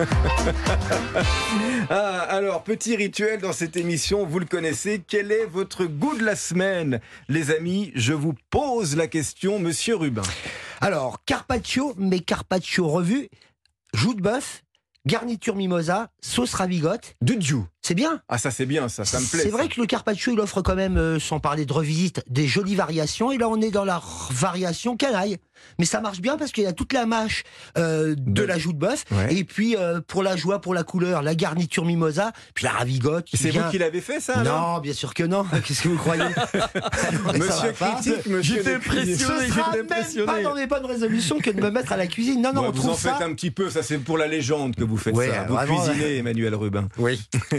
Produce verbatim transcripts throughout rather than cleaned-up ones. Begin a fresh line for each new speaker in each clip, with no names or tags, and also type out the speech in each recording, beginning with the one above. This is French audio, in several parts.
Ah, alors, petit rituel dans cette émission, vous le connaissez. Quel est votre goût de la semaine? Les amis, je vous pose la question, monsieur Rubin.
Alors, carpaccio, mais carpaccio revu, joue de bœuf, garniture mimosa, sauce ravigote.
De Dieu.
C'est bien.
Ah, ça c'est bien, ça, ça me plaît.
C'est
ça.
vrai que le carpaccio, il offre quand même, euh, sans parler de revisite, des jolies variations. Et là, on est dans la r- variation canaille. Mais ça marche bien parce qu'il y a toute la mâche euh, de,
De-
la joue de bœuf.
Ouais.
Et puis, euh, pour la joie, pour la couleur, la garniture mimosa, puis la ravigote. qui
C'est
vient-
vous qui l'avez fait, ça, alors
Non, bien sûr que non. Qu'est-ce que vous croyez? Mais ça
Monsieur
va pas.
critique, monsieur
J'étais
ne critique.
impressionné.
Ce sera
j'étais
même pas
impressionné.
dans mes bonnes résolutions que de me mettre à la cuisine. Non, non,
Ouais,
on
vous en
trouve ça...
faites un petit peu, ça c'est pour la légende que vous faites
Ouais,
ça. Vous
vraiment,
cuisinez, Emmanuel Rubin.
Oui.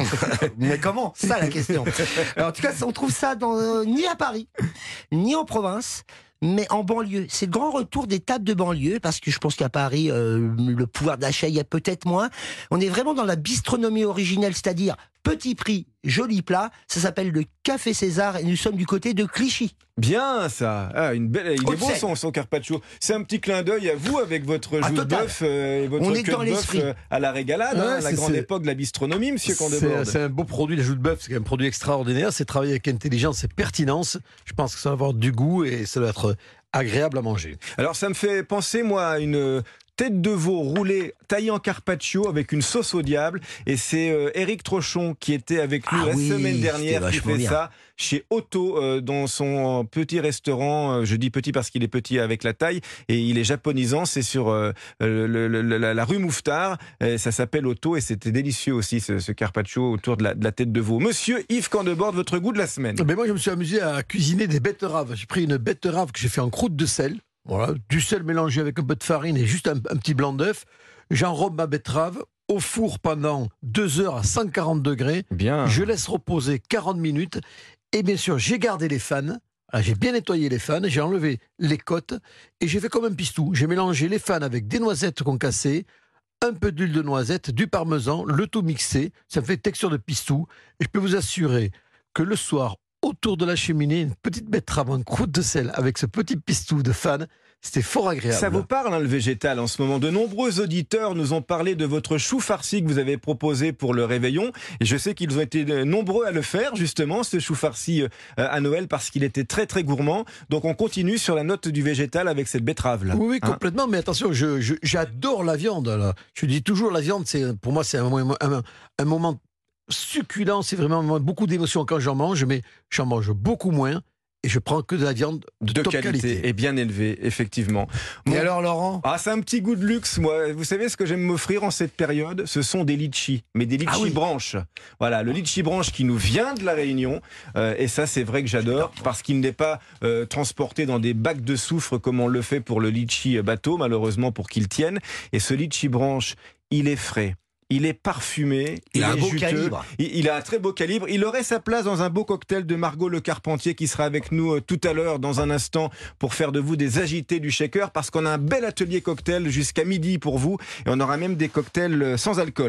Mais comment? C'est ça la question. Alors, en tout cas, on trouve ça dans, euh, ni à Paris, ni en province, mais en banlieue. C'est le grand retour des tables de banlieue, parce que je pense qu'à Paris, euh, le pouvoir d'achat, il y a peut-être moins. On est vraiment dans la bistronomie originelle, c'est-à-dire petit prix, joli plat. Ça s'appelle le Café César et nous sommes du côté de Clichy.
Bien ça, ah, une belle, il est beau
Haute-Seine.
son, son carpaccio. C'est un petit clin d'œil à vous avec votre
Ah,
joue de
total.
bœuf euh, et votre
On est
queue
dans
de bœuf
l'esprit.
euh, à la régalade,
Ouais,
hein, la
c'est-
grande
c'est-
époque de la bistronomie, monsieur
C'est
Candebord.
c'est un beau produit, la joue de bœuf, c'est un produit extraordinaire. C'est travaillé avec intelligence et pertinence. Je pense que ça va avoir du goût et ça va être agréable à manger.
Alors ça me fait penser moi à une euh, tête de veau roulée, taillée en carpaccio avec une sauce au diable. Et c'est euh, Éric Trochon qui était avec nous
Ah
la
oui,
semaine dernière
c'était
qui
vachement
fait
bien.
ça chez Otto euh, dans son petit restaurant. Euh, je dis petit parce qu'il est petit avec la taille et il est japonisant. C'est sur euh, le- le- le- la, la rue Mouffetard. Euh, ça s'appelle Otto et c'était délicieux aussi ce, ce carpaccio autour de la, de la tête de veau. Monsieur Yves Candebord, votre goût de la semaine.
Mais moi, je me suis amusé à cuisiner des betteraves. J'ai pris une betterave que j'ai fait en croûte de sel. Voilà, du sel mélangé avec un peu de farine et juste un, un petit blanc d'œuf. J'enrobe ma betterave au four pendant deux heures à cent quarante degrés.
Bien.
Je laisse reposer quarante minutes. Et bien sûr, j'ai gardé les fans. Ah, j'ai bien nettoyé les fans. J'ai enlevé les côtes. Et j'ai fait comme un pistou. J'ai mélangé les fans avec des noisettes concassées, un peu d'huile de noisette, du parmesan, le tout mixé. Ça me fait texture de pistou. Et je peux vous assurer que le soir, autour de la cheminée, une petite betterave en croûte de sel avec ce petit pistou de fan, c'était fort agréable.
Ça vous parle, hein, le végétal, en ce moment. De nombreux auditeurs nous ont parlé de votre chou farci que vous avez proposé pour le réveillon. Et je sais qu'ils ont été euh, nombreux à le faire, justement, ce chou farci euh, à Noël, parce qu'il était très, très gourmand. Donc, on continue sur la note du végétal avec cette betterave-là.
Oui, oui,
Hein.
complètement. Mais attention, je, je- j'adore la viande. Là. Je dis toujours, la viande, c'est, pour moi, c'est un, moment- un, un moment succulent. C'est vraiment un moment- beaucoup d'émotions quand j'en mange, mais j'en mange beaucoup moins. Et je prends que de la viande de,
De
top
qualité,
qualité.
et bien élevée, effectivement.
Et
Mon-
alors, Laurent?
Ah, c'est un petit goût de luxe, moi. Vous savez ce que j'aime m'offrir en cette période? Ce sont des litchis, mais des litchis
Ah oui.
branches. Voilà, le litchi branche qui nous vient de la Réunion. Euh, et ça, c'est vrai que j'adore, parce qu'il n'est pas euh, transporté dans des bacs de soufre comme on le fait pour le litchi bateau, malheureusement, pour qu'il tienne. Et ce litchi branche, il est frais. Il est parfumé,
Il
il,
a un
est
beau
juteux,
calibre.
Il, il a un très beau calibre. Il aurait sa place dans un beau cocktail de Margot Le Carpentier qui sera avec nous euh, tout à l'heure dans un instant pour faire de vous des agités du shaker, parce qu'on a un bel atelier cocktail jusqu'à midi pour vous et on aura même des cocktails euh, sans alcool.